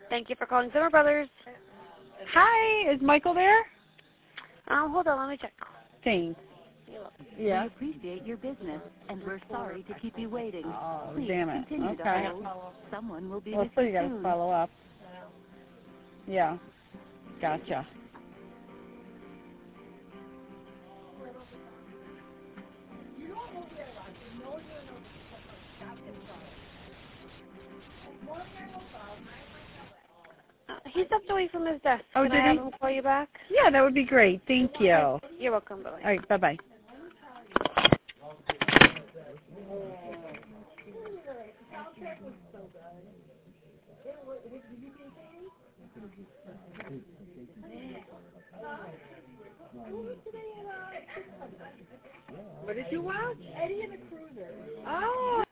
Thank you for calling Zimmer Brothers. Hi, is Michael there? Hold on, let me check. Thanks. Yeah. We appreciate your business, and we're sorry to keep you waiting. Oh, Please damn it. continue Okay. to hold. Someone will be Well, with so you you got to soon. follow up. Yeah. Gotcha. He stepped away from his desk. Oh, Can did I have he? him call you back? Yeah, that would be great. Thank you. You're welcome. Bye. All right, bye-bye. What did you watch? Eddie and the